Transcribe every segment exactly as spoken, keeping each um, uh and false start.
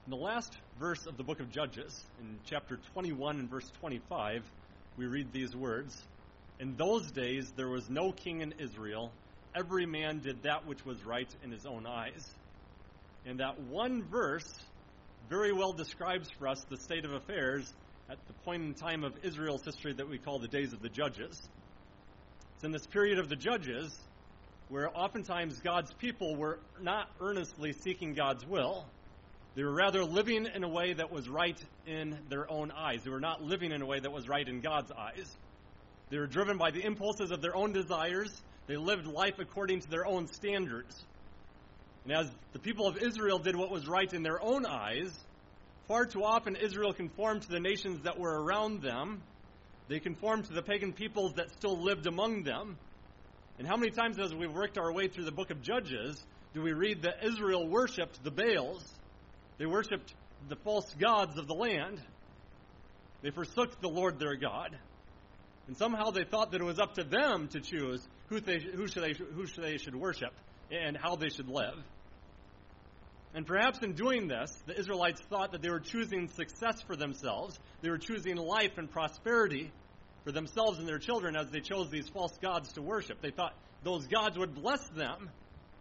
In the last verse of the book of Judges, in chapter twenty-one and verse twenty-five, we read these words, "In those days there was no king in Israel. Every man did that which was right in his own eyes." And that one verse very well describes for us the state of affairs at the point in time of Israel's history that we call the days of the Judges. It's in this period of the Judges where oftentimes God's people were not earnestly seeking God's will. They were rather living in a way that was right in their own eyes. They were not living in a way that was right in God's eyes. They were driven by the impulses of their own desires. They lived life according to their own standards. And as the people of Israel did what was right in their own eyes, far too often Israel conformed to the nations that were around them. They conformed to the pagan peoples that still lived among them. And how many times as we've worked our way through the book of Judges do we read that Israel worshipped the Baals? They worshipped the false gods of the land. They forsook the Lord their God. And somehow they thought that it was up to them to choose who they, who should they, who should they should worship and how they should live. And perhaps in doing this, the Israelites thought that they were choosing success for themselves. They were choosing life and prosperity for themselves and their children as they chose these false gods to worship. They thought those gods would bless them.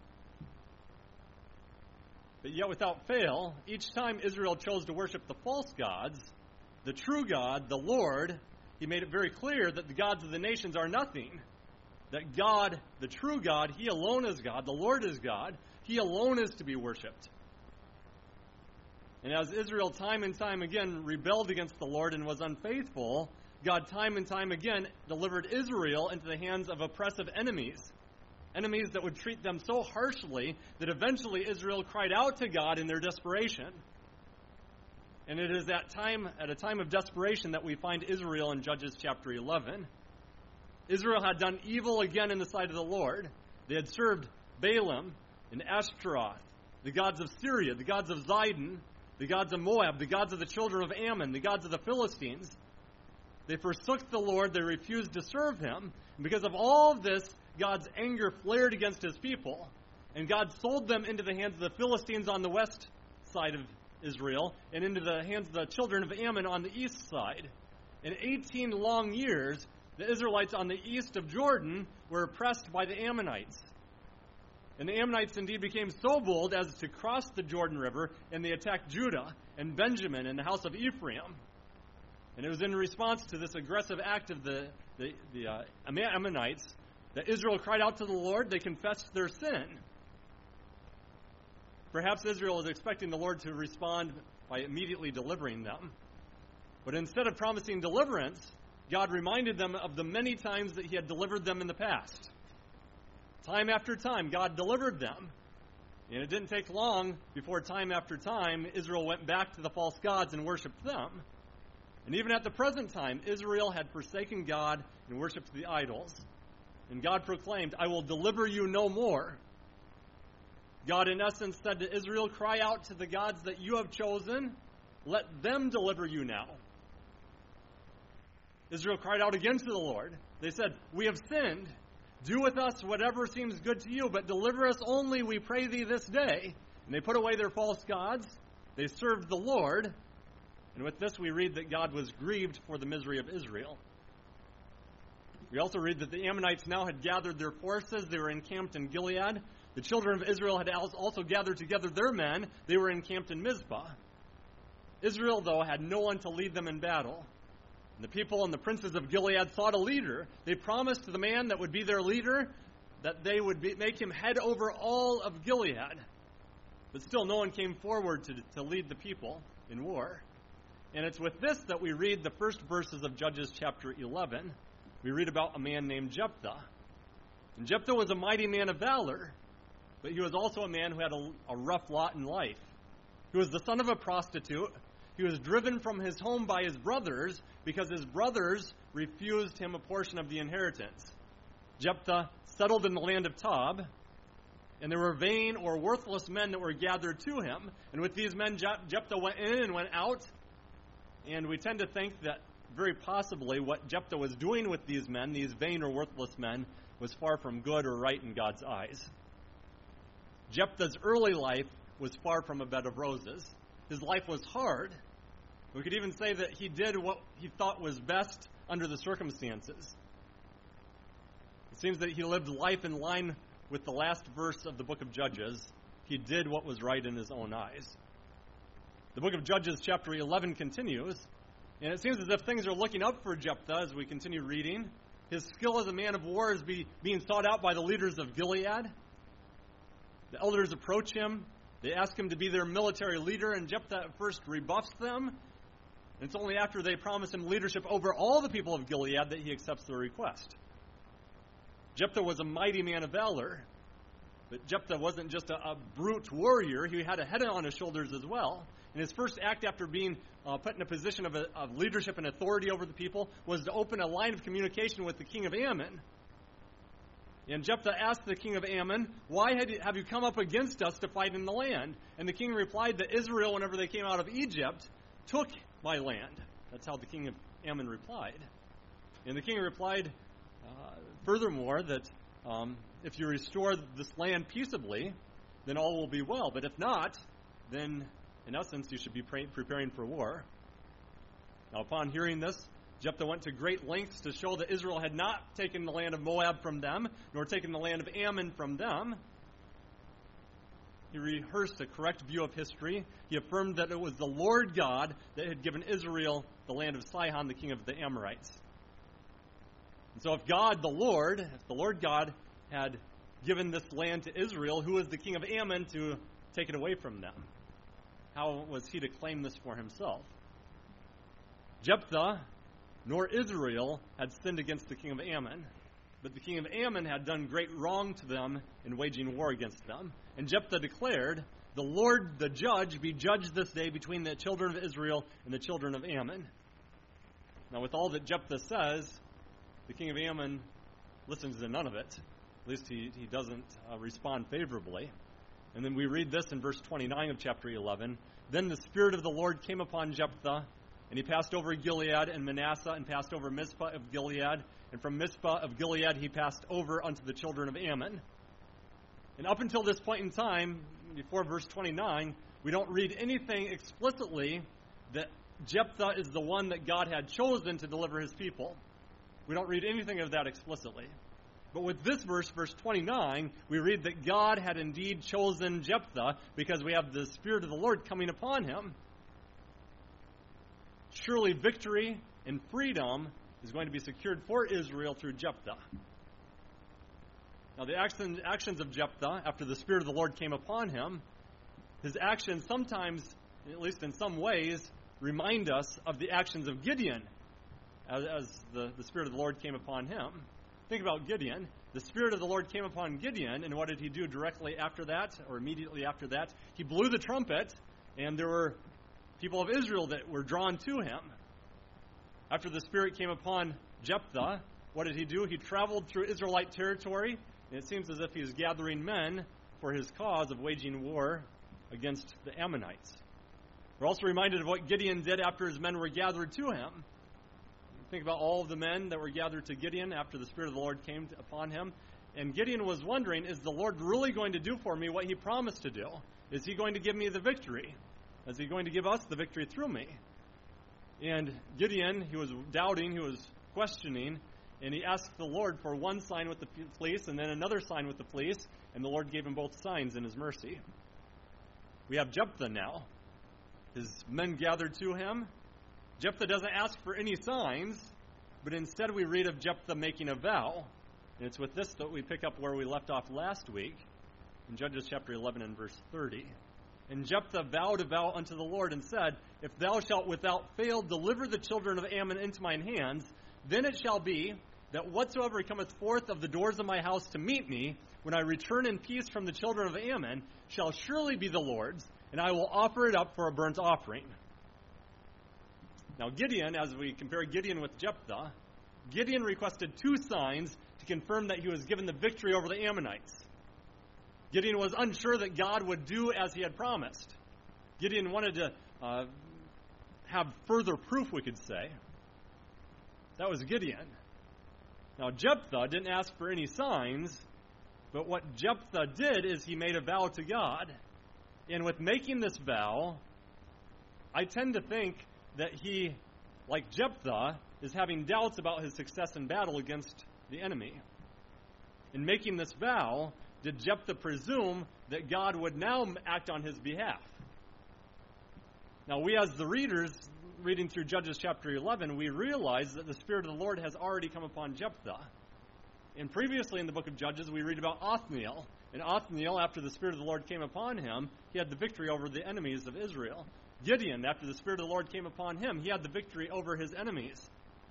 But yet without fail, each time Israel chose to worship the false gods, the true God, the Lord, He made it very clear that the gods of the nations are nothing. That God, the true God, He alone is God. The Lord is God. He alone is to be worshipped. And as Israel time and time again rebelled against the Lord and was unfaithful, God time and time again delivered Israel into the hands of oppressive enemies. Enemies that would treat them so harshly that eventually Israel cried out to God in their desperation. And it is that time, at a time of desperation, that we find Israel in Judges chapter eleven. Israel had done evil again in the sight of the Lord. They had served Balaam and Ashtaroth, the gods of Syria, the gods of Zidon, the gods of Moab, the gods of the children of Ammon, the gods of the Philistines. They forsook the Lord. They refused to serve Him. And because of all of this, God's anger flared against His people. And God sold them into the hands of the Philistines on the west side of Israel and into the hands of the children of Ammon on the east side. In eighteen long years, the Israelites on the east of Jordan were oppressed by the Ammonites. And the Ammonites indeed became so bold as to cross the Jordan River, and they attacked Judah and Benjamin and the house of Ephraim. And it was in response to this aggressive act of the, the, the uh, Ammonites that Israel cried out to the Lord. They confessed their sin. Perhaps Israel was expecting the Lord to respond by immediately delivering them. But instead of promising deliverance, God reminded them of the many times that He had delivered them in the past. Time after time, God delivered them. And it didn't take long before time after time, Israel went back to the false gods and worshipped them. And even at the present time, Israel had forsaken God and worshipped the idols. And God proclaimed, "I will deliver you no more." God, in essence, said to Israel, "Cry out to the gods that you have chosen. Let them deliver you now." Israel cried out again to the Lord. They said, "We have sinned. Do with us whatever seems good to you, but deliver us only, we pray thee, this day." And they put away their false gods. They served the Lord. And with this we read that God was grieved for the misery of Israel. We also read that the Ammonites now had gathered their forces. They were encamped in Gilead. The children of Israel had also gathered together their men. They were encamped in Mizpah. Israel, though, had no one to lead them in battle. And the people and the princes of Gilead sought a leader. They promised to the man that would be their leader that they would be, make him head over all of Gilead. But still no one came forward to, to lead the people in war. And it's with this that we read the first verses of Judges chapter eleven. We read about a man named Jephthah. And Jephthah was a mighty man of valor, but he was also a man who had a, a rough lot in life. He was the son of a prostitute. He was driven from his home by his brothers because his brothers refused him a portion of the inheritance. Jephthah settled in the land of Tob, and there were vain or worthless men that were gathered to him. And with these men, Jephthah went in and went out. And we tend to think that very possibly what Jephthah was doing with these men, these vain or worthless men, was far from good or right in God's eyes. Jephthah's early life was far from a bed of roses. his life was hard. We could even say that he did what he thought was best under the circumstances. It seems that he lived life in line with the last verse of the book of Judges. He did what was right in his own eyes. The book of Judges, chapter eleven, continues, and it seems as if things are looking up for Jephthah as we continue reading. His skill as a man of war is be, being sought out by the leaders of Gilead. The elders approach him. They ask him to be their military leader, and Jephthah at first rebuffs them. And it's only after they promise him leadership over all the people of Gilead that he accepts their request. Jephthah was a mighty man of valor, but Jephthah wasn't just a, a brute warrior. He had a head on his shoulders as well. And his first act after being uh, put in a position of, a, of leadership and authority over the people was to open a line of communication with the king of Ammon. And Jephthah asked the king of Ammon, "Why had you, have you come up against us to fight in the land?" And the king replied that Israel, whenever they came out of Egypt, took my land. That's how the king of Ammon replied. And the king replied, uh, furthermore, that um, if you restore this land peaceably, then all will be well. But if not, then in essence, you should be pre- preparing for war. Now, upon hearing this, Jephthah went to great lengths to show that Israel had not taken the land of Moab from them, nor taken the land of Ammon from them. He rehearsed a correct view of history. He affirmed that it was the Lord God that had given Israel the land of Sihon, the king of the Amorites. And so if God, the Lord, if the Lord God had given this land to Israel, who was the king of Ammon to take it away from them? How was he to claim this for himself? Jephthah nor Israel had sinned against the king of Ammon, but the king of Ammon had done great wrong to them in waging war against them. And Jephthah declared, "The Lord, the judge, be judged this day between the children of Israel and the children of Ammon." Now, with all that Jephthah says, the king of Ammon listens to none of it. At least he, he doesn't uh, respond favorably. And then we read this in verse twenty-nine of chapter eleven. "Then the Spirit of the Lord came upon Jephthah, and he passed over Gilead and Manasseh, and passed over Mizpah of Gilead. And from Mizpah of Gilead he passed over unto the children of Ammon." And up until this point in time, before verse twenty-nine, we don't read anything explicitly that Jephthah is the one that God had chosen to deliver his people. We don't read anything of that explicitly. But with this verse, verse twenty-nine, we read that God had indeed chosen Jephthah because we have the Spirit of the Lord coming upon him. Surely victory and freedom is going to be secured for Israel through Jephthah. Now, the action, actions of Jephthah, after the Spirit of the Lord came upon him, his actions sometimes, at least in some ways, remind us of the actions of Gideon as, as the, the Spirit of the Lord came upon him. Think about Gideon. The Spirit of the Lord came upon Gideon, and what did he do directly after that, or immediately after that? He blew the trumpet, and there were people of Israel that were drawn to him. After the Spirit came upon Jephthah, what did he do? He traveled through Israelite territory, and it seems as if he was gathering men for his cause of waging war against the Ammonites. We're also reminded of what Gideon did after his men were gathered to him. Think about all of the men that were gathered to Gideon after the Spirit of the Lord came upon him. And Gideon was wondering, is the Lord really going to do for me what he promised to do? Is he going to give me the victory? Is he going to give us the victory through me? And Gideon, he was doubting, he was questioning, and he asked the Lord for one sign with the fleece and then another sign with the fleece, and the Lord gave him both signs in his mercy. We have Jephthah now. His men gathered to him. Jephthah doesn't ask for any signs, but instead we read of Jephthah making a vow. And it's with this that we pick up where we left off last week, in Judges chapter eleven and verse thirty. "And Jephthah vowed a vow unto the Lord, and said, If thou shalt without fail deliver the children of Ammon into mine hands, then it shall be that whatsoever cometh forth of the doors of my house to meet me, when I return in peace from the children of Ammon, shall surely be the Lord's, and I will offer it up for a burnt offering." Now Gideon, as we compare Gideon with Jephthah, Gideon requested two signs to confirm that he was given the victory over the Ammonites. Gideon was unsure that God would do as he had promised. Gideon wanted to uh, have further proof, we could say. That was Gideon. Now Jephthah didn't ask for any signs, but what Jephthah did is he made a vow to God. And with making this vow, I tend to think that he, like Jephthah, is having doubts about his success in battle against the enemy. In making this vow, did Jephthah presume that God would now act on his behalf? Now, we as the readers, reading through Judges chapter eleven, we realize that the Spirit of the Lord has already come upon Jephthah. And previously in the book of Judges, we read about Othniel. And Othniel, after the Spirit of the Lord came upon him, he had the victory over the enemies of Israel. Gideon, after the Spirit of the Lord came upon him, he had the victory over his enemies.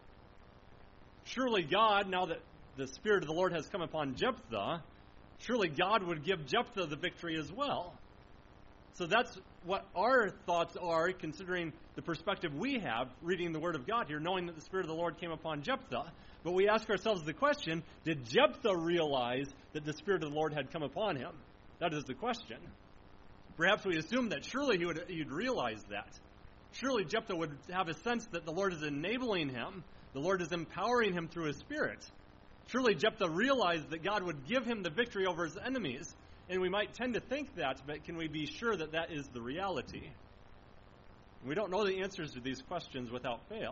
Surely God, now that the Spirit of the Lord has come upon Jephthah, surely God would give Jephthah the victory as well. So that's what our thoughts are, considering the perspective we have, reading the Word of God here, knowing that the Spirit of the Lord came upon Jephthah. But we ask ourselves the question, did Jephthah realize that the Spirit of the Lord had come upon him? That is the question. Perhaps we assume that surely he would he'd realize that. Surely Jephthah would have a sense that the Lord is enabling him, the Lord is empowering him through his Spirit. Surely Jephthah realized that God would give him the victory over his enemies. And we might tend to think that, but can we be sure that that is the reality? We don't know the answers to these questions without fail.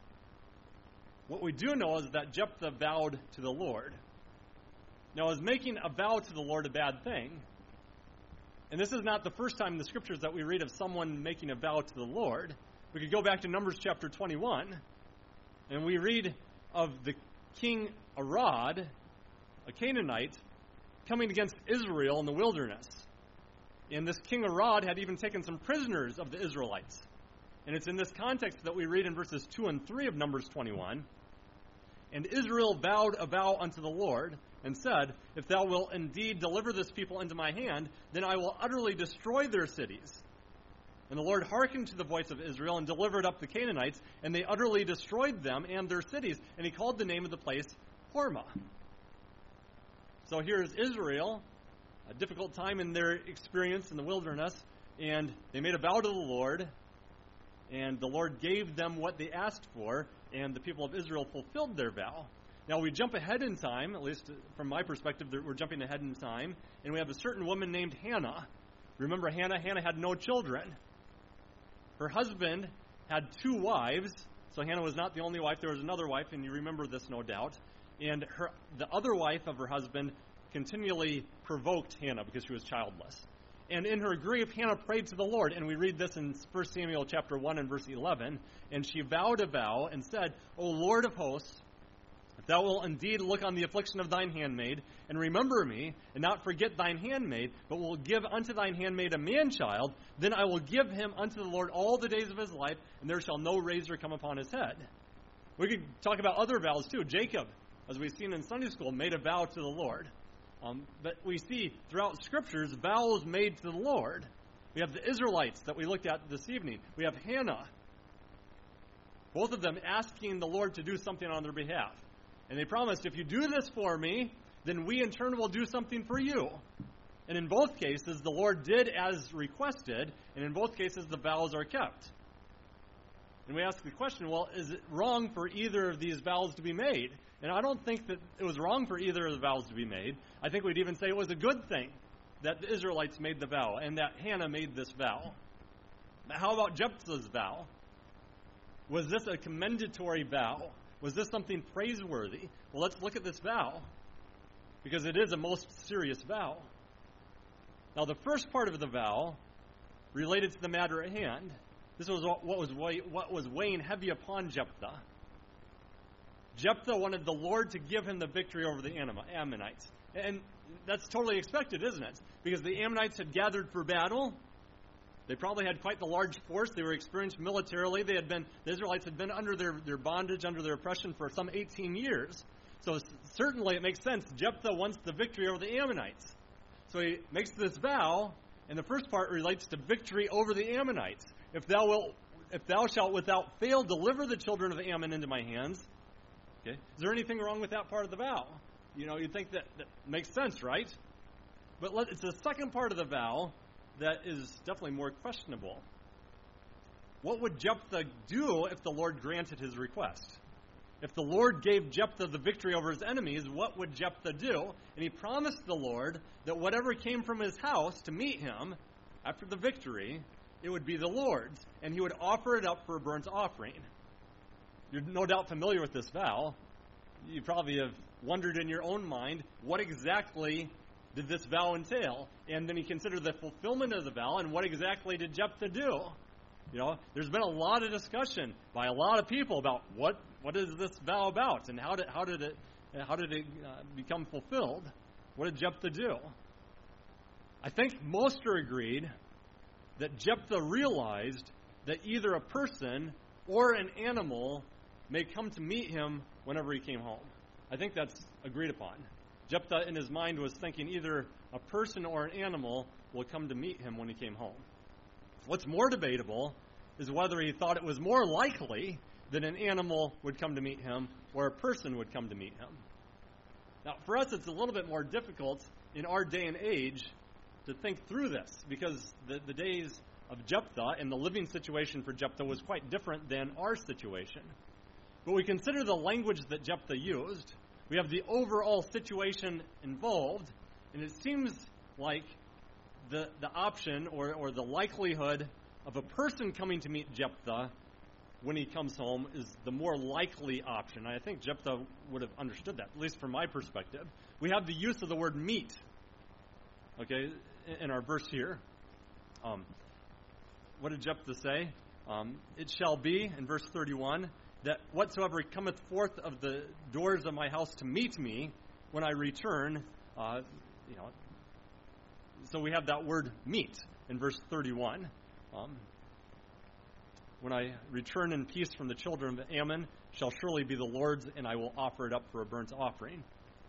What we do know is that Jephthah vowed to the Lord. Now, is making a vow to the Lord a bad thing? And this is not the first time in the Scriptures that we read of someone making a vow to the Lord. We could go back to Numbers chapter twenty-one, and we read of the king Arad, a Canaanite, coming against Israel in the wilderness. And this king Arad had even taken some prisoners of the Israelites. And it's in this context that we read in verses two and three of Numbers twenty-one. And Israel vowed a vow unto the Lord, and said, If thou wilt indeed deliver this people into my hand, then I will utterly destroy their cities. And the Lord hearkened to the voice of Israel, and delivered up the Canaanites, and they utterly destroyed them and their cities. And he called the name of the place Hormah. So here is Israel, a difficult time in their experience in the wilderness, and they made a vow to the Lord, and the Lord gave them what they asked for, and the people of Israel fulfilled their vow. Now we jump ahead in time, at least from my perspective, we're jumping ahead in time, and we have a certain woman named Hannah. Remember Hannah? Hannah had no children. Her husband had two wives, so Hannah was not the only wife. There was another wife, and you remember this no doubt. And her, the other wife of her husband continually provoked Hannah because she was childless. And in her grief, Hannah prayed to the Lord. And we read this in First Samuel chapter one and verse eleven. And she vowed a vow and said, O Lord of hosts, if thou wilt indeed look on the affliction of thine handmaid, and remember me, and not forget thine handmaid, but will give unto thine handmaid a man-child, then I will give him unto the Lord all the days of his life, and there shall no razor come upon his head. We could talk about other vows too. Jacob, as we've seen in Sunday school, made a vow to the Lord. Um, but we see throughout Scriptures vows made to the Lord. We have the Israelites that we looked at this evening. We have Hannah. Both of them asking the Lord to do something on their behalf. And they promised, if you do this for me, then we in turn will do something for you. And in both cases, the Lord did as requested, and in both cases, the vows are kept. And we ask the question, well, is it wrong for either of these vows to be made? And I don't think that it was wrong for either of the vows to be made. I think we'd even say it was a good thing that the Israelites made the vow and that Hannah made this vow. Now, how about Jephthah's vow? Was this a commendatory vow? Was this something praiseworthy? Well, let's look at this vow, because it is a most serious vow. Now, the first part of the vow related to the matter at hand. This was what was, weigh, what was weighing heavy upon Jephthah. Jephthah wanted the Lord to give him the victory over the Ammonites. And that's totally expected, isn't it? Because the Ammonites had gathered for battle. They probably had quite the large force. They were experienced militarily. They had been, the Israelites had been under their, their bondage, under their oppression for some eighteen years. So certainly it makes sense. Jephthah wants the victory over the Ammonites. So he makes this vow, and the first part relates to victory over the Ammonites. If thou wilt, if thou shalt without fail deliver the children of Ammon into my hands. Okay. Is there anything wrong with that part of the vow? You know, you'd think that, that makes sense, right? But let, it's the second part of the vow that is definitely more questionable. What would Jephthah do if the Lord granted his request? If the Lord gave Jephthah the victory over his enemies, what would Jephthah do? And he promised the Lord that whatever came from his house to meet him after the victory, it would be the Lord's, and he would offer it up for a burnt offering. You're no doubt familiar with this vow. You probably have wondered in your own mind, what exactly did this vow entail? And then you consider the fulfillment of the vow, and what exactly did Jephthah do? You know, there's been a lot of discussion by a lot of people about what what is this vow about, and how did how did it how did it uh, become fulfilled? What did Jephthah do? I think most are agreed that Jephthah realized that either a person or an animal may come to meet him whenever he came home. I think that's agreed upon. Jephthah in his mind was thinking either a person or an animal will come to meet him when he came home. What's more debatable is whether he thought it was more likely that an animal would come to meet him or a person would come to meet him. Now, for us, it's a little bit more difficult in our day and age to think through this, because the, the days of Jephthah and the living situation for Jephthah was quite different than our situation. But we consider the language that Jephthah used. We have the overall situation involved, and it seems like the the option or, or the likelihood of a person coming to meet Jephthah when he comes home is the more likely option. I think Jephthah would have understood that, at least from my perspective. We have the use of the word meet, okay, in our verse here. Um, what did Jephthah say? Um, it shall be, in verse thirty-one, that whatsoever cometh forth of the doors of my house to meet me when I return, uh, you know, so we have that word meet in verse thirty-one. Um, when I return in peace from the children of Ammon, shall surely be the Lord's, and I will offer it up for a burnt offering.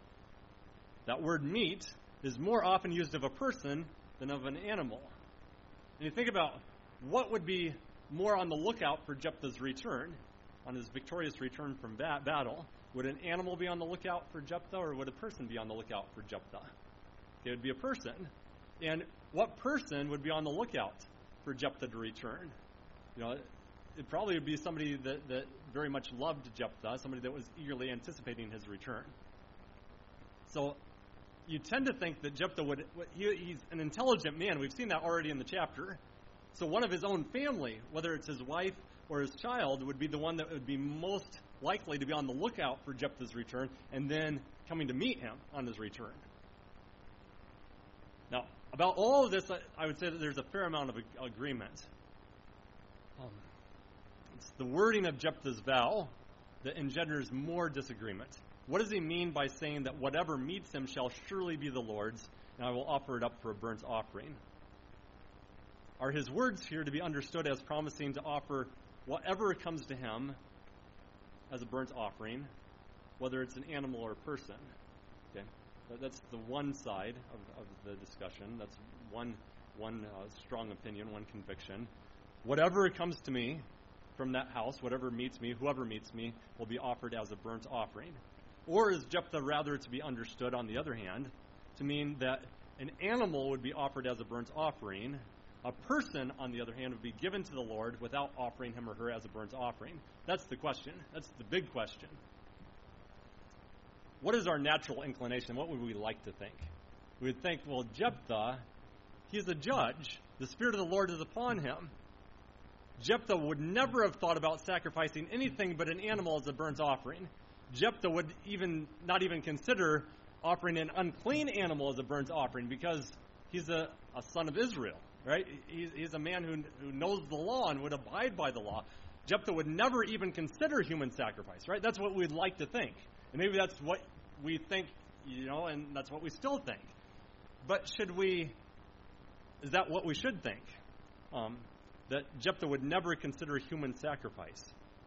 That word meet is more often used of a person than of an animal. And you think about what would be more on the lookout for Jephthah's return, on his victorious return from bat- battle. Would an animal be on the lookout for Jephthah, or would a person be on the lookout for Jephthah? It would be a person. And what person would be on the lookout for Jephthah to return? You know, it probably would be somebody that, that very much loved Jephthah, somebody that was eagerly anticipating his return. So you tend to think that Jephthah would, he, he's an intelligent man. We've seen that already in the chapter. So one of his own family, whether it's his wife or his child, would be the one that would be most likely to be on the lookout for Jephthah's return and then coming to meet him on his return. Now, about all of this, I would say that there's a fair amount of agreement. Um, it's the wording of Jephthah's vow that engenders more disagreement. What does he mean by saying that whatever meets him shall surely be the Lord's, and I will offer it up for a burnt offering? Are his words here to be understood as promising to offer whatever comes to him as a burnt offering, whether it's an animal or a person? Okay, that's the one side of, of the discussion. That's one one uh, strong opinion, one conviction. Whatever comes to me from that house, whatever meets me, whoever meets me, will be offered as a burnt offering. Or is Jephthah rather to be understood, on the other hand, to mean that an animal would be offered as a burnt offering? A person, on the other hand, would be given to the Lord without offering him or her as a burnt offering. That's the question. That's the big question. What is our natural inclination? What would we like to think? We would think, well, Jephthah, he's a judge. The Spirit of the Lord is upon him. Jephthah would never have thought about sacrificing anything but an animal as a burnt offering. Jephthah would even not even consider offering an unclean animal as a burnt offering because he's a, a son of Israel. Right? He's, he's a man who, who knows the law and would abide by the law. Jephthah would never even consider human sacrifice, right? That's what we'd like to think. And maybe that's what we think, you know, and that's what we still think. But should we, is that what we should think? Um, that Jephthah would never consider human sacrifice.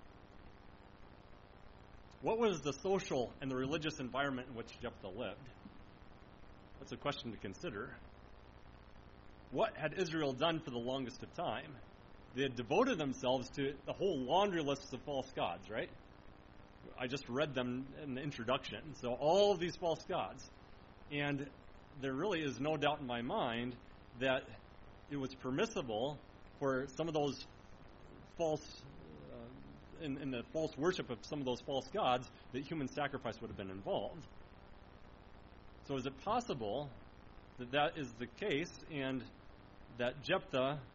What was the social and the religious environment in which Jephthah lived? That's a question to consider. What had Israel done for the longest of time? They had devoted themselves to the whole laundry list of false gods, right? I just read them in the introduction. So all of these false gods. And there really is no doubt in my mind that it was permissible for some of those false, uh, in, in the false worship of some of those false gods, that human sacrifice would have been involved. So is it possible that that is the case and that Jephthah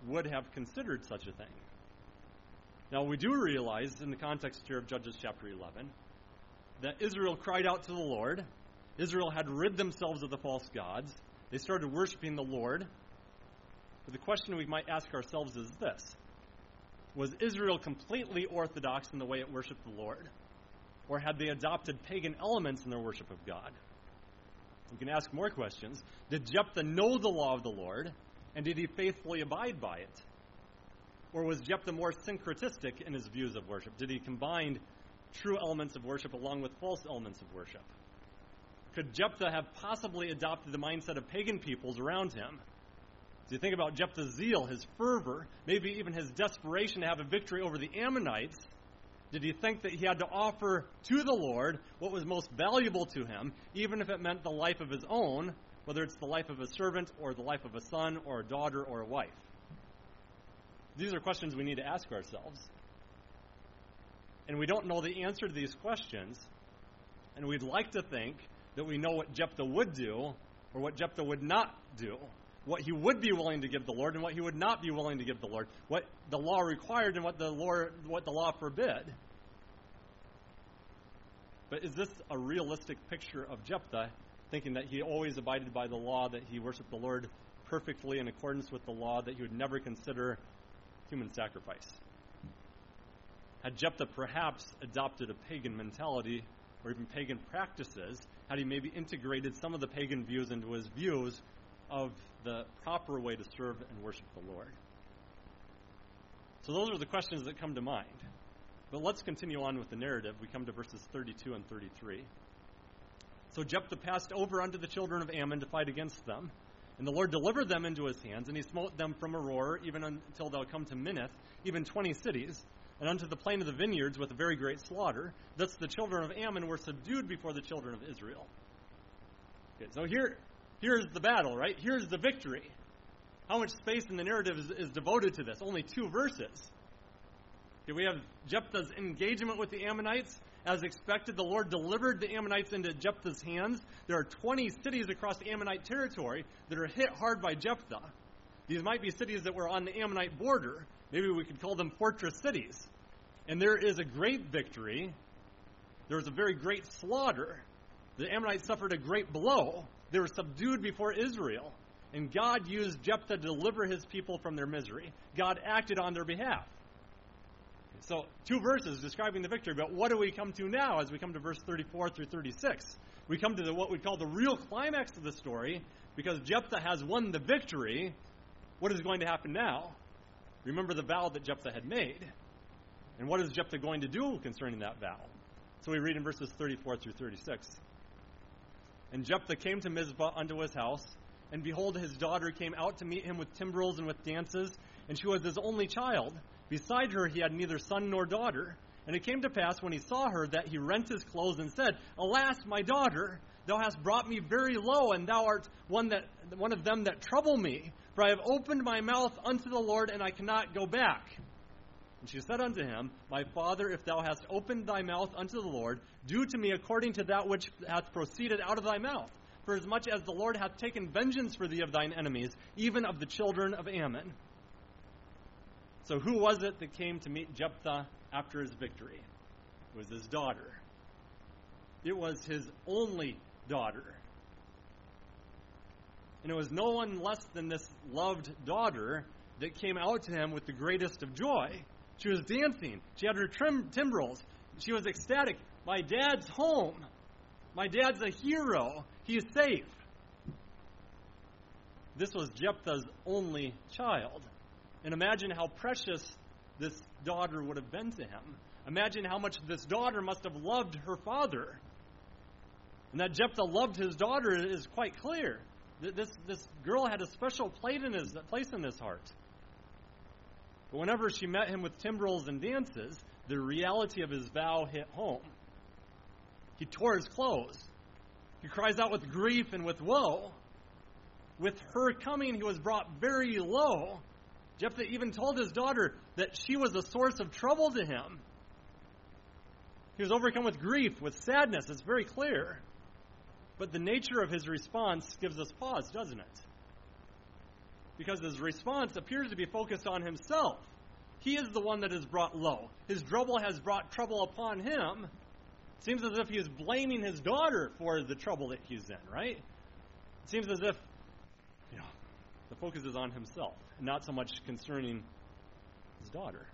would have considered such a thing. Now, we do realize in the context here of Judges chapter eleven that Israel cried out to the Lord. Israel had rid themselves of the false gods. They started worshiping the Lord. But the question we might ask ourselves is this: was Israel completely orthodox in the way it worshiped the Lord? Or had they adopted pagan elements in their worship of God? We can ask more questions. Did Jephthah know the law of the Lord, and did he faithfully abide by it? Or was Jephthah more syncretistic in his views of worship? Did he combine true elements of worship along with false elements of worship? Could Jephthah have possibly adopted the mindset of pagan peoples around him? So you think about Jephthah's zeal, his fervor, maybe even his desperation to have a victory over the Ammonites. Did he think that he had to offer to the Lord what was most valuable to him, even if it meant the life of his own, whether it's the life of a servant or the life of a son or a daughter or a wife? These are questions we need to ask ourselves. And we don't know the answer to these questions, and we'd like to think that we know what Jephthah would do or what Jephthah would not do, what he would be willing to give the Lord and what he would not be willing to give the Lord, what the law required and what the Lord, what the law forbid. But is this a realistic picture of Jephthah, thinking that he always abided by the law, that he worshiped the Lord perfectly in accordance with the law, that he would never consider human sacrifice? Had Jephthah perhaps adopted a pagan mentality or even pagan practices, had he maybe integrated some of the pagan views into his views of the proper way to serve and worship the Lord? So those are the questions that come to mind. But let's continue on with the narrative. We come to verses thirty-two and thirty-three. So Jephthah passed over unto the children of Ammon to fight against them. And the Lord delivered them into his hands, and he smote them from Aroer, even until thou come to Minnith, even twenty cities, and unto the plain of the vineyards with a very great slaughter. Thus the children of Ammon were subdued before the children of Israel. Okay, so here, here's the battle, right? Here's the victory. How much space in the narrative is, is devoted to this? Only two verses. Okay, we have Jephthah's engagement with the Ammonites. As expected, the Lord delivered the Ammonites into Jephthah's hands. There are twenty cities across the Ammonite territory that are hit hard by Jephthah. These might be cities that were on the Ammonite border. Maybe we could call them fortress cities. And there is a great victory. There was a very great slaughter. The Ammonites suffered a great blow. They were subdued before Israel. And God used Jephthah to deliver his people from their misery. God acted on their behalf. So, two verses describing the victory, but what do we come to now as we come to verse thirty-four through thirty-six? We come to the, what we call the real climax of the story, because Jephthah has won the victory. What is going to happen now? Remember the vow that Jephthah had made. And what is Jephthah going to do concerning that vow? So we read in verses thirty-four through thirty-six. And Jephthah came to Mizpah unto his house, and behold, his daughter came out to meet him with timbrels and with dances, and she was his only child. Beside her he had neither son nor daughter. And it came to pass, when he saw her, that he rent his clothes and said, Alas, my daughter, thou hast brought me very low, and thou art one that one of them that trouble me. For I have opened my mouth unto the Lord, and I cannot go back. And she said unto him, My father, if thou hast opened thy mouth unto the Lord, do to me according to that which hath proceeded out of thy mouth. For as much as the Lord hath taken vengeance for thee of thine enemies, even of the children of Ammon. So who was it that came to meet Jephthah after his victory? It was his daughter. It was his only daughter. And it was no one less than this loved daughter that came out to him with the greatest of joy. She was dancing. She had her trim- timbrels. She was ecstatic. My dad's home. My dad's a hero. He is safe. This was Jephthah's only child. And imagine how precious this daughter would have been to him. Imagine how much this daughter must have loved her father. And that Jephthah loved his daughter is quite clear. This, this girl had a special place in his, place in his heart. But whenever she met him with timbrels and dances, the reality of his vow hit home. He tore his clothes. He cries out with grief and with woe. With her coming, he was brought very low. Jephthah even told his daughter that she was a source of trouble to him. He was overcome with grief, with sadness. It's very clear. But the nature of his response gives us pause, doesn't it? because his response appears to be focused on himself. He is the one that is brought low. His trouble has brought trouble upon him. It seems as if he is blaming his daughter for the trouble that he's in, right? It seems as if, you know, the focus is on himself, and not so much concerning his daughter.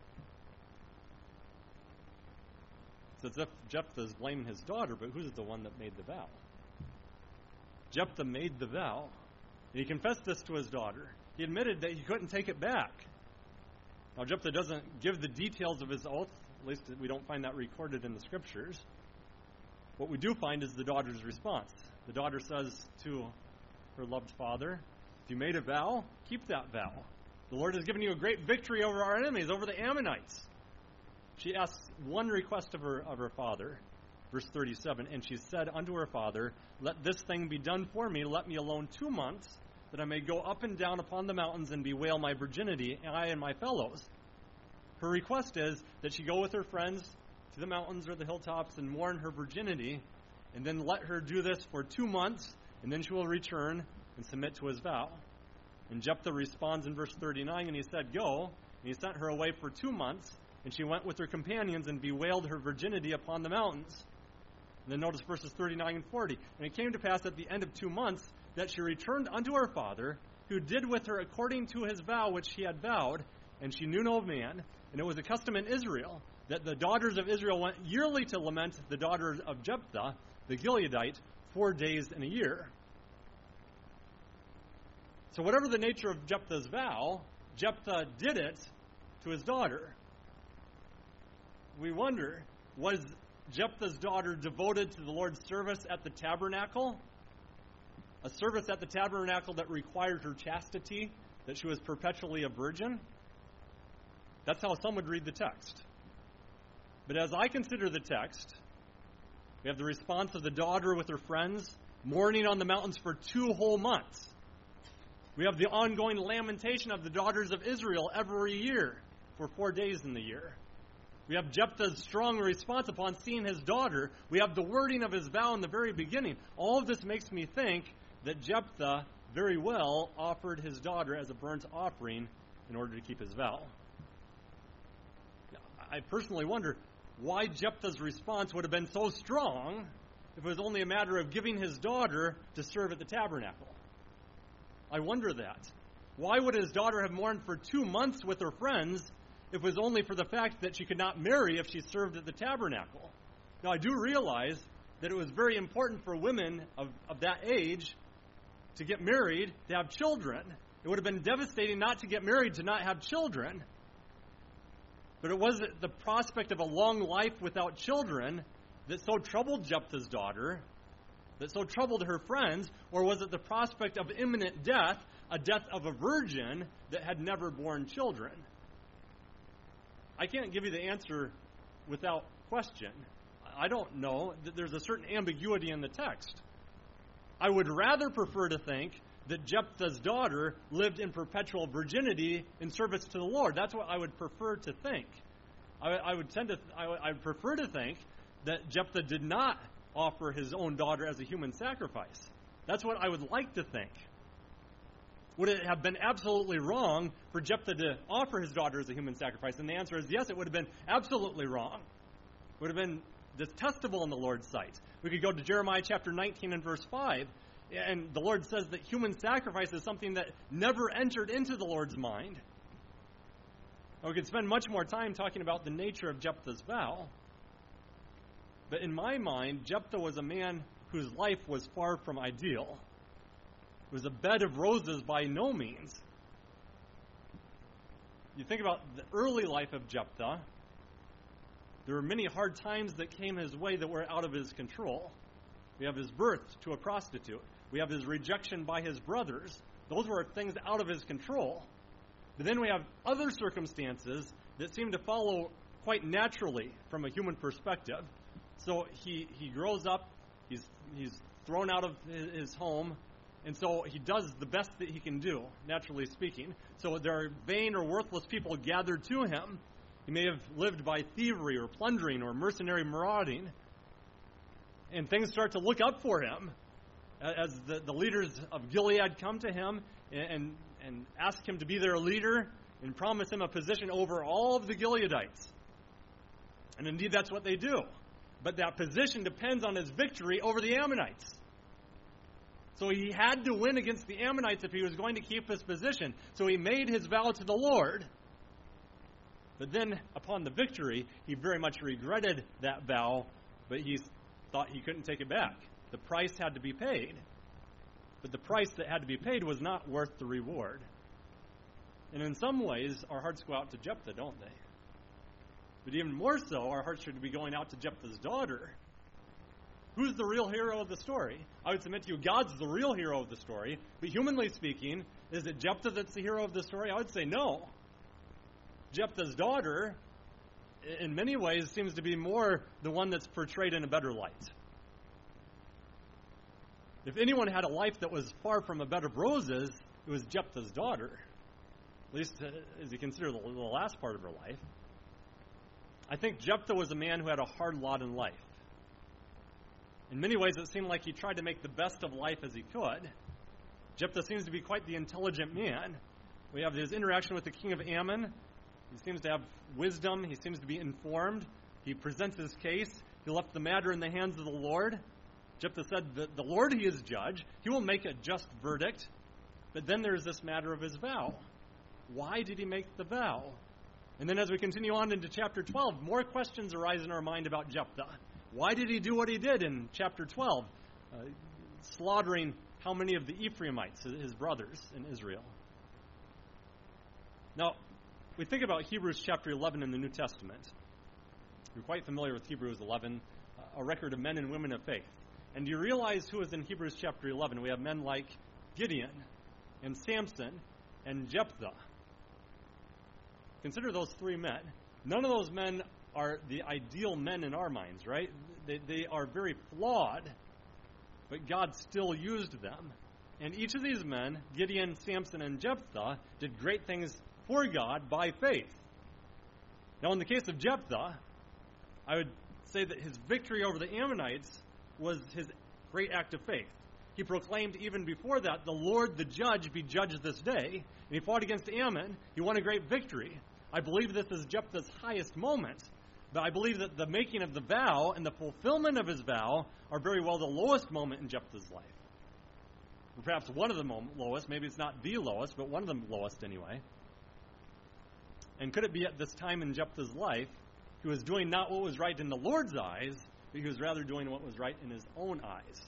It's as if Jephthah is blaming his daughter, but who's the one that made the vow? Jephthah made the vow, and he confessed this to his daughter. He admitted that he couldn't take it back. Now, Jephthah doesn't give the details of his oath. At least we don't find that recorded in the Scriptures. What we do find is the daughter's response. The daughter says to her loved father, if you made a vow, keep that vow. The Lord has given you a great victory over our enemies, over the Ammonites. She asks one request of her of her father. Verse thirty-seven, and she said unto her father, let this thing be done for me. Let me alone two months, that I may go up and down upon the mountains and bewail my virginity, I and my fellows. Her request is that she go with her friends to the mountains or the hilltops and mourn her virginity, and then let her do this for two months, and then she will return and submit to his vow. And Jephthah responds in verse thirty-nine, and he said, go. And he sent her away for two months, and she went with her companions and bewailed her virginity upon the mountains. And then notice verses thirty-nine and forty. And it came to pass at the end of two months that she returned unto her father, who did with her according to his vow which he had vowed, and she knew no man. And it was a custom in Israel that the daughters of Israel went yearly to lament the daughter of Jephthah, the Gileadite, four days in a year. So whatever the nature of Jephthah's vow, Jephthah did it to his daughter. We wonder, was Jephthah's daughter devoted to the Lord's service at the tabernacle? A service at the tabernacle that required her chastity, that she was perpetually a virgin? That's how some would read the text. But as I consider the text, we have the response of the daughter with her friends, mourning on the mountains for two whole months. We have the ongoing lamentation of the daughters of Israel every year for four days in the year. We have Jephthah's strong response upon seeing his daughter. We have the wording of his vow in the very beginning. All of this makes me think that Jephthah very well offered his daughter as a burnt offering in order to keep his vow. I personally wonder why Jephthah's response would have been so strong if it was only a matter of giving his daughter to serve at the tabernacle. I wonder that. Why would his daughter have mourned for two months with her friends if it was only for the fact that she could not marry if she served at the tabernacle? Now, I do realize that it was very important for women of, of that age to get married, to have children. It would have been devastating not to get married, to not have children. But it was the prospect of a long life without children that so troubled Jephthah's daughter, that so troubled her friends, or was it the prospect of imminent death, a death of a virgin that had never borne children? I can't give you the answer without question. I don't know. There's a certain ambiguity in the text. I would rather prefer to think that Jephthah's daughter lived in perpetual virginity in service to the Lord. That's what I would prefer to think. I, I would tend to. I would, I would prefer to think that Jephthah did not offer his own daughter as a human sacrifice. That's what I would like to think. Would it have been absolutely wrong for Jephthah to offer his daughter as a human sacrifice? And the answer is yes, it would have been absolutely wrong. It would have been detestable in the Lord's sight. We could go to Jeremiah chapter nineteen and verse five, and the Lord says that human sacrifice is something that never entered into the Lord's mind. Now, we could spend much more time talking about the nature of Jephthah's vow, but in my mind, Jephthah was a man whose life was far from ideal. It was a bed of roses by no means. You think about the early life of Jephthah, there were many hard times that came his way that were out of his control. We have his birth to a prostitute. We have his rejection by his brothers. Those were things out of his control. But then we have other circumstances that seem to follow quite naturally from a human perspective. So he, he grows up, he's he's thrown out of his, his home, and so he does the best that he can do, naturally speaking. So there are vain or worthless people gathered to him. He may have lived by thievery or plundering or mercenary marauding. And things start to look up for him as the, the leaders of Gilead come to him and, and and ask him to be their leader and promise him a position over all of the Gileadites. And indeed, that's what they do. But that position depends on his victory over the Ammonites. So he had to win against the Ammonites if he was going to keep his position. So he made his vow to the Lord. But then, upon the victory, he very much regretted that vow, but he thought he couldn't take it back. The price had to be paid. But the price that had to be paid was not worth the reward. And in some ways, our hearts go out to Jephthah, don't they? But even more so, our hearts should be going out to Jephthah's daughter. Who's the real hero of the story? I would submit to you, God's the real hero of the story. But humanly speaking, is it Jephthah that's the hero of the story? I would say no. Jephthah's daughter, in many ways, seems to be more the one that's portrayed in a better light. If anyone had a life that was far from a bed of roses, it was Jephthah's daughter. At least as you consider the, the last part of her life. I think Jephthah was a man who had a hard lot in life. In many ways, it seemed like he tried to make the best of life as he could. Jephthah seems to be quite the intelligent man. We have his interaction with the king of Ammon. He seems to have wisdom. He seems to be informed. He presents his case. He left the matter in the hands of the Lord. Jephthah said that the Lord, he is judge. He will make a just verdict. But then there's this matter of his vow. Why did he make the vow? And then as we continue on into chapter twelve, more questions arise in our mind about Jephthah. Why did he do what he did in chapter twelve, uh, slaughtering how many of the Ephraimites, his brothers in Israel? Now, we think about Hebrews chapter eleven in the New Testament. You're quite familiar with Hebrews eleven, a record of men and women of faith. And do you realize who is in Hebrews chapter eleven? We have men like Gideon and Samson and Jephthah. Consider those three men. None of those men are the ideal men in our minds, right? They, they are very flawed, but God still used them. And each of these men, Gideon, Samson, and Jephthah, did great things for God by faith. Now, in the case of Jephthah, I would say that his victory over the Ammonites was his great act of faith. He proclaimed even before that, the Lord, the judge, be judged this day. And he fought against Ammon. He won a great victory. I believe this is Jephthah's highest moment. But I believe that the making of the vow and the fulfillment of his vow are very well the lowest moment in Jephthah's life. Or perhaps one of the mo- lowest. Maybe it's not the lowest, but one of the lowest anyway. And could it be at this time in Jephthah's life, he was doing not what was right in the Lord's eyes, but he was rather doing what was right in his own eyes?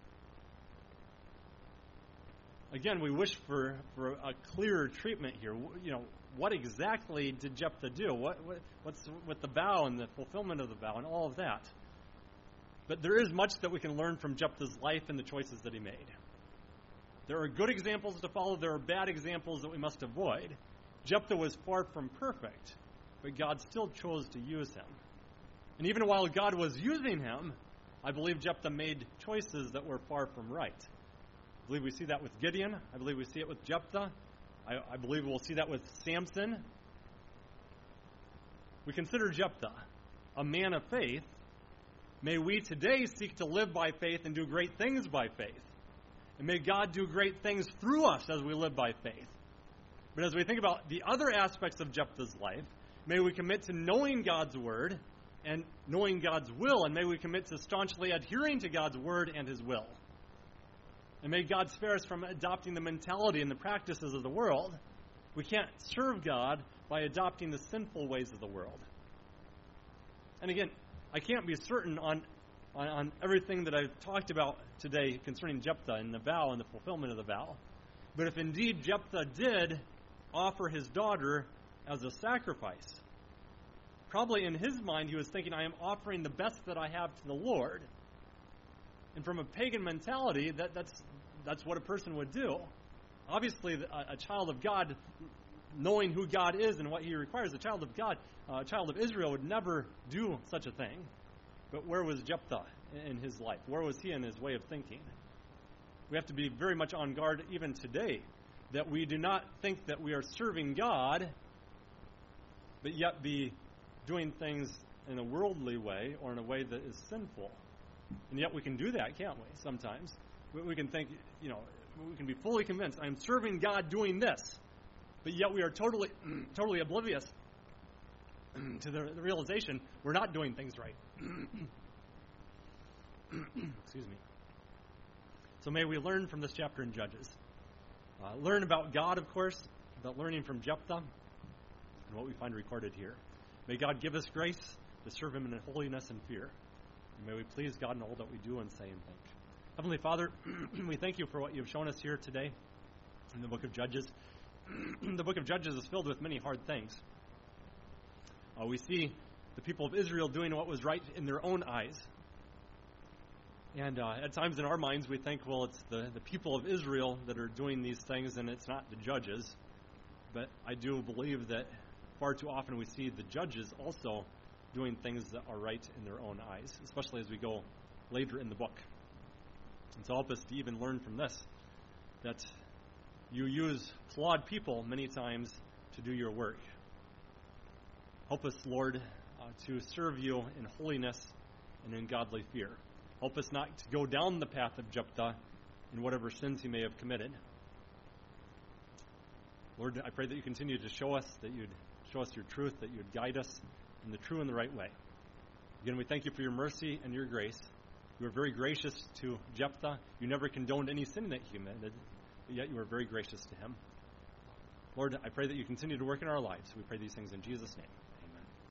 Again, we wish for, for a clearer treatment here. You know, what exactly did Jephthah do? What, what what's with the vow and the fulfillment of the vow and all of that? But there is much that we can learn from Jephthah's life and the choices that he made. There are good examples to follow. There are bad examples that we must avoid. Jephthah was far from perfect, but God still chose to use him. And even while God was using him, I believe Jephthah made choices that were far from right. I believe we see that with Gideon. I believe we see it with Jephthah. I, I believe we'll see that with Samson. We consider Jephthah a man of faith. May we today seek to live by faith and do great things by faith. And may God do great things through us as we live by faith. But as we think about the other aspects of Jephthah's life, may we commit to knowing God's word and knowing God's will, and may we commit to staunchly adhering to God's word and his will. And may God spare us from adopting the mentality and the practices of the world. We can't serve God by adopting the sinful ways of the world. And again, I can't be certain on, on, on everything that I've talked about today concerning Jephthah and the vow and the fulfillment of the vow. But if indeed Jephthah did offer his daughter as a sacrifice, probably in his mind he was thinking, I am offering the best that I have to the Lord. And from a pagan mentality, that, that's that's what a person would do. Obviously, a, a child of God, knowing who God is and what he requires, a child of God, uh, a child of Israel would never do such a thing. But where was Jephthah in his life? Where was he in his way of thinking? We have to be very much on guard even today, that we do not think that we are serving God, but yet be doing things in a worldly way or in a way that is sinful. And yet we can do that, can't we, sometimes? We, we can think, you know, we can be fully convinced, I'm serving God doing this, but yet we are totally, totally oblivious to the, the realization we're not doing things right. Excuse me. So may we learn from this chapter in Judges. Uh, learn about God, of course, but learning from Jephthah and what we find recorded here. May God give us grace to serve him in holiness and fear. And may we please God in all that we do and say and think. Heavenly Father, we thank you for what you've shown us here today in the book of Judges. The book of Judges is filled with many hard things. Uh, we see the people of Israel doing what was right in their own eyes. And uh, at times in our minds we think, well, it's the, the people of Israel that are doing these things and it's not the judges. But I do believe that far too often we see the judges also doing things that are right in their own eyes, especially as we go later in the book. And so help us to even learn from this, that you use flawed people many times to do your work. Help us, Lord, uh, to serve you in holiness and in godly fear. Help us not to go down the path of Jephthah in whatever sins he may have committed. Lord, I pray that you continue to show us, that you'd show us your truth, that you'd guide us in the true and the right way. Again, we thank you for your mercy and your grace. You were very gracious to Jephthah. You never condoned any sin that he committed, but yet you were very gracious to him. Lord, I pray that you continue to work in our lives. We pray these things in Jesus' name.